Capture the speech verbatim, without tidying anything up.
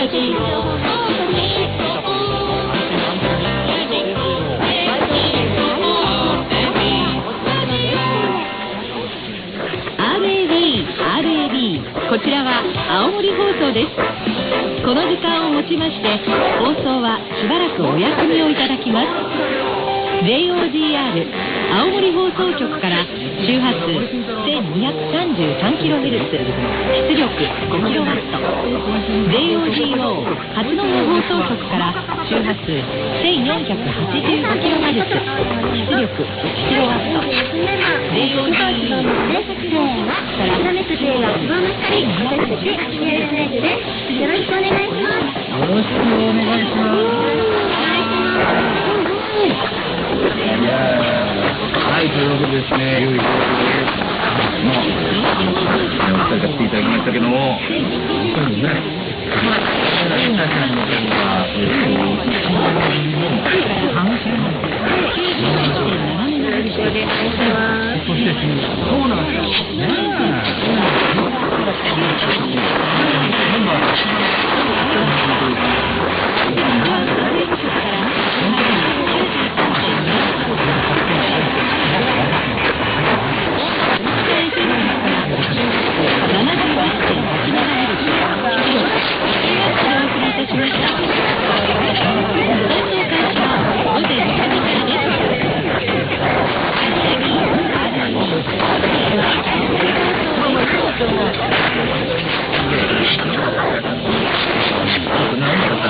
的な情報もお取り寄せ。アールエービー、アールエービー、こちらは青森放送です。この時間をもちまして放送はしばらくお休みをいただきます。 ジェイオージーアール 青森放送局から周波数 せんにひゃくさんじゅうさんキロヘルツ、出力 ごキロワット。 ジェイオージーオー 八戸放送局から周波数 せんよんひゃくはちじゅうごキロヘルツ、出力いちキロワット。 ジェイオージーイー からよろしくお願いします。よろしくお願いします。 はい、というわけでですね、いよいよまあ、お二人が来ていただきましたけども、本当にね、そうなんですよね。